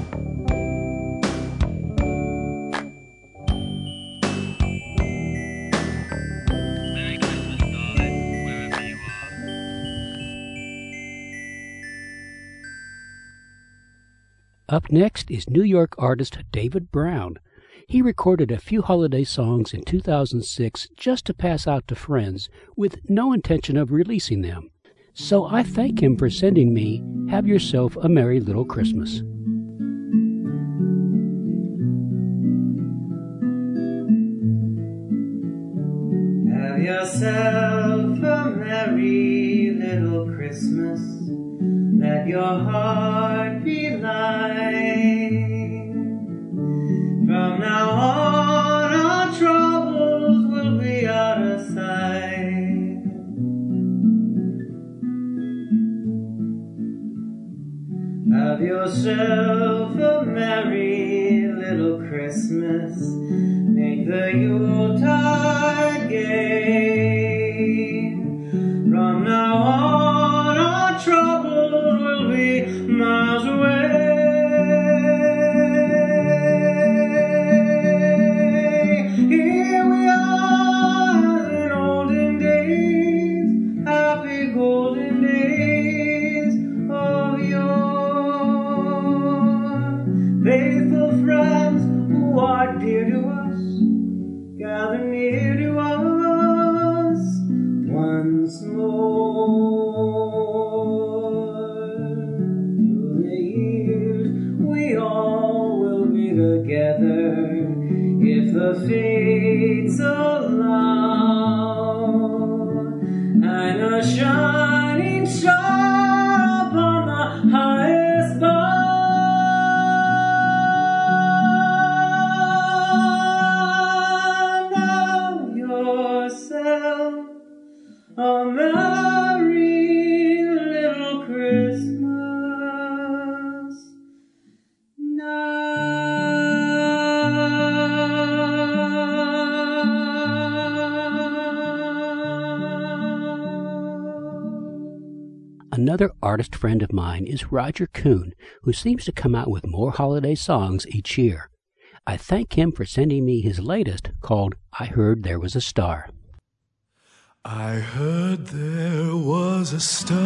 Up next is New York artist David Brown. He recorded a few holiday songs in two thousand six just to pass out to friends with no intention of releasing them. So I thank him for sending me Have Yourself a Merry Little Christmas.
Have yourself a merry little Christmas. Let your heart be light. From now on, our troubles will be out of sight. Have yourself a merry little Christmas. Make the Yuletide gay. From now on, our troubles will be miles away. Here we are in olden days, happy golden days of yore. Faithful friends who are dear to us, gather near to us once more. Through the years we all will be together if the fates allow, and a shining star upon the highest bough. A merry little Christmas
Another artist friend of mine is Roger Kuhn, who seems to come out with more holiday songs each year. I thank him for sending me his latest, called I Heard There Was a Star.
I heard there was a star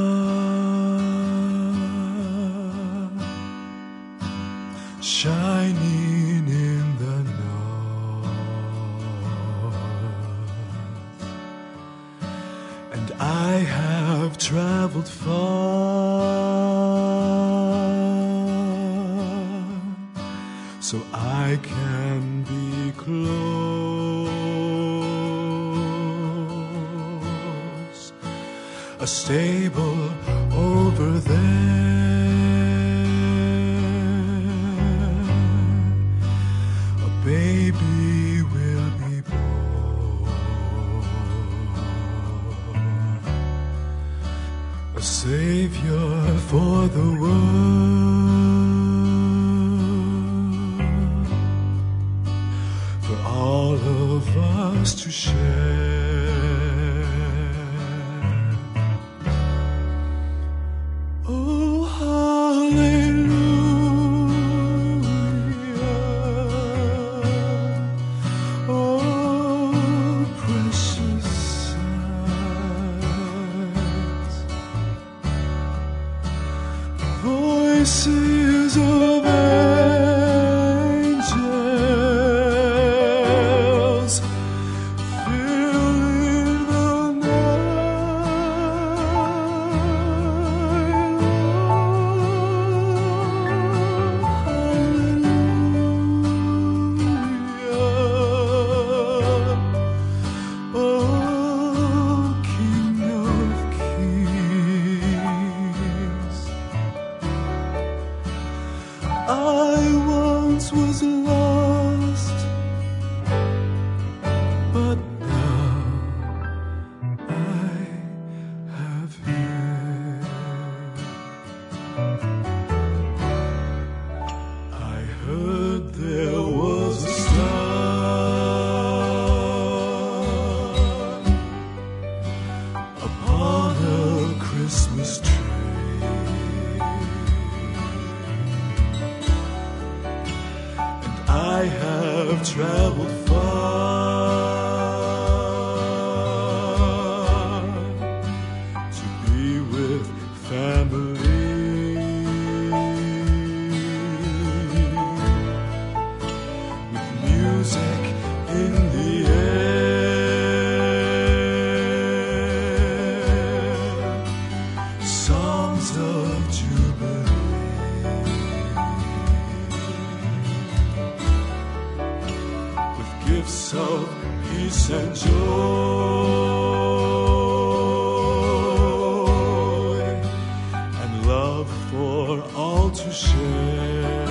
shining in the north, and I have traveled far so I can be close. A stable over there, a baby will be born, a savior for the world, for all of us to share. Voices of angels fill I have traveled far to be with family, with music in the air, songs of jubilee, with gifts of peace and joy, and love for all to share.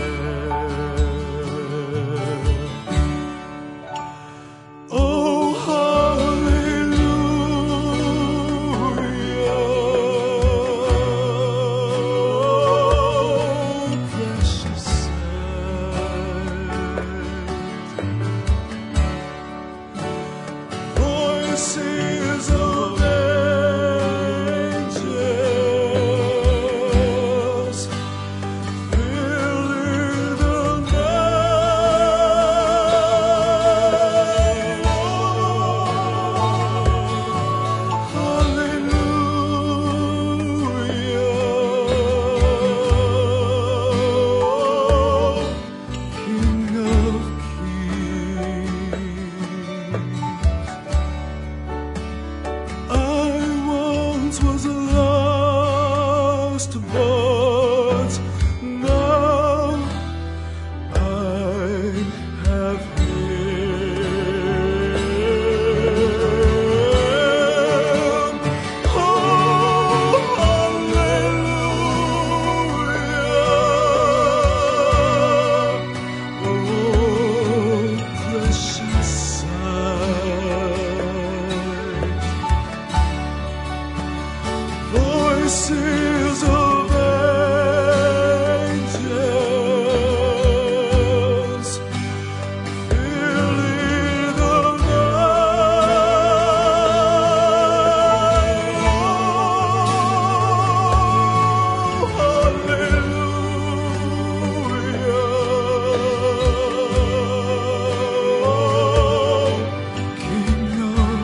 Oh, hallelujah, oh, precious sight. Voices of angels filling the night. Hallelujah, King of Kings. I once was lost, but now I have Him. Oh, hallelujah, oh, precious sight. Voices of angels filling the night. Oh, hallelujah, King of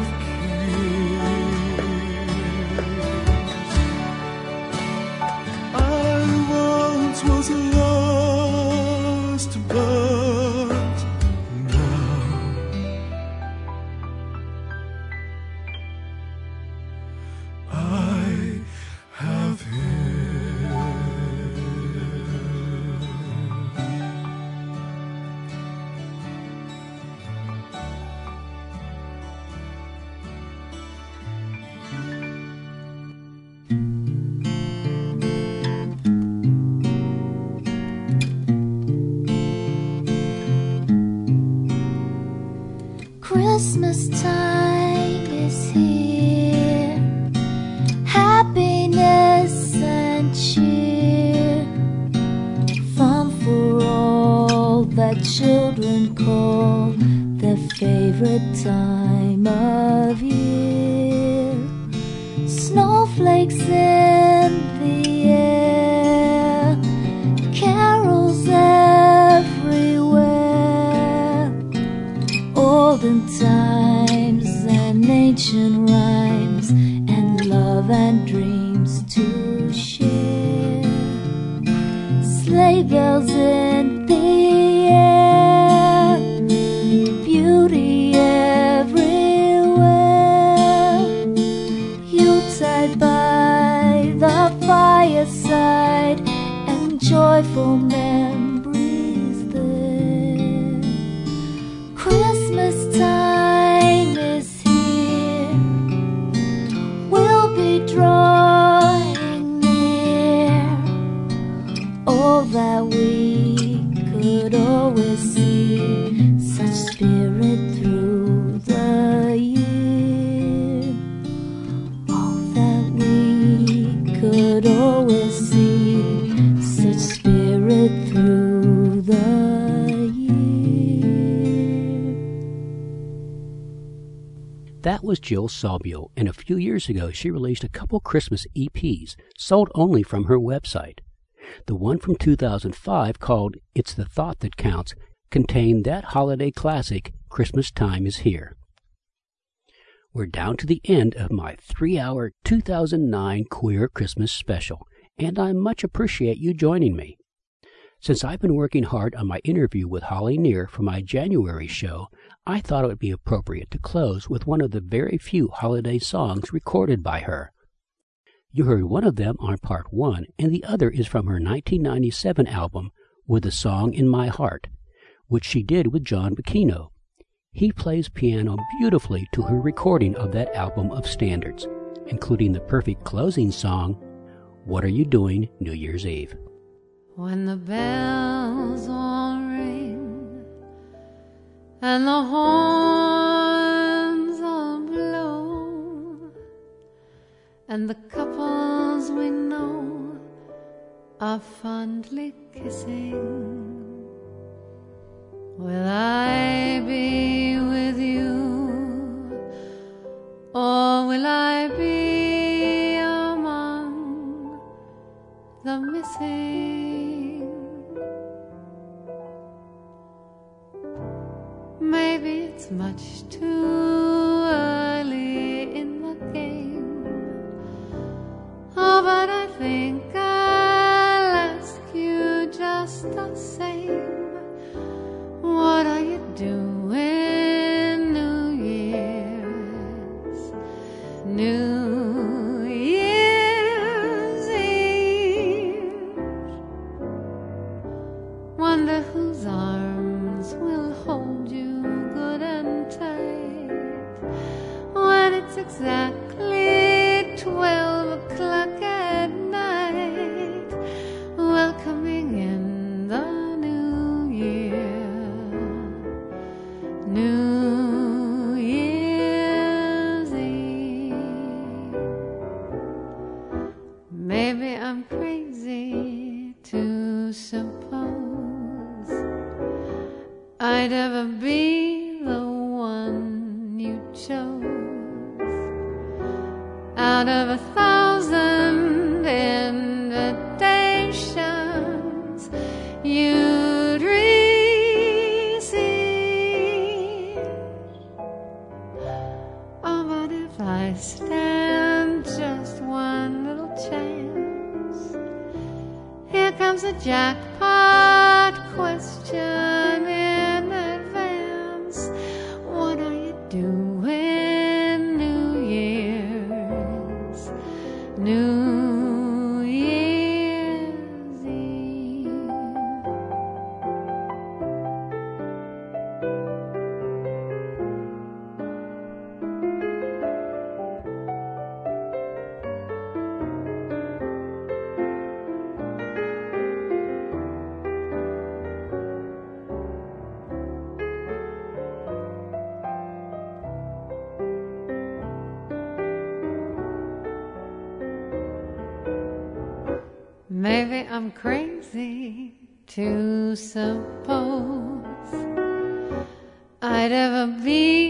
Kings. I once was lost, but now I have Him.
Christmas time is here, happiness and cheer, fun for all that children call their favorite time of year. Snowflakes in the air, carols everywhere, olden times and ancient rhymes, and love and dreams to share. Sleigh bells in the air, beauty everywhere, Yuletide by the fireside, and joyful memories there. Christmas time is here, we'll be drawing near, all that we could always see, such spirit through the year, all that we could always see, such spirit through the year.
That was Jill Saubio, and a few years ago she released a couple Christmas E Ps sold only from her website. The one from two thousand five, called It's the Thought That Counts, contained that holiday classic, Christmas Time is Here. We're down to the end of my three-hour two thousand nine Queer Christmas special, and I much appreciate you joining me. Since I've been working hard on my interview with Holly Near for my January show, I thought it would be appropriate to close with one of the very few holiday songs recorded by her. You heard one of them on part one, and the other is from her nineteen ninety-seven album, With a Song in My Heart, which she did with John Bacchino. He plays piano beautifully to her recording of that album of standards, including the perfect closing song, What Are You Doing New Year's Eve?
When the bells all ring and the horns all blow and the couples we know are fondly kissing, will I be with you, or will I be among the missing? Maybe it's much too early in the game. Oh, but I think I'll ask you just the same. What are you doing New Year's? New Year's Eve. Wonder whose arms will hold you good and tight when it's exactly twelve o'clock at night, welcoming in the new year. New Year's Eve. Maybe I'm crazy to suppose I'd ever be the one you chose out of a thousand invitations you'd receive. Oh, but if I stand just one little chance, here comes a jackpot question in advance. What are you doing New Year's? New Year's Eve. Maybe I'm crazy to suppose I'd ever be